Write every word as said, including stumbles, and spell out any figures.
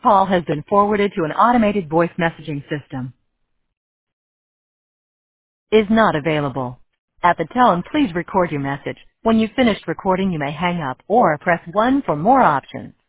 Call has been forwarded to an automated voice messaging system. Is not available. At the tone, please record your message. When you've finished recording, you may hang up or press one for more options.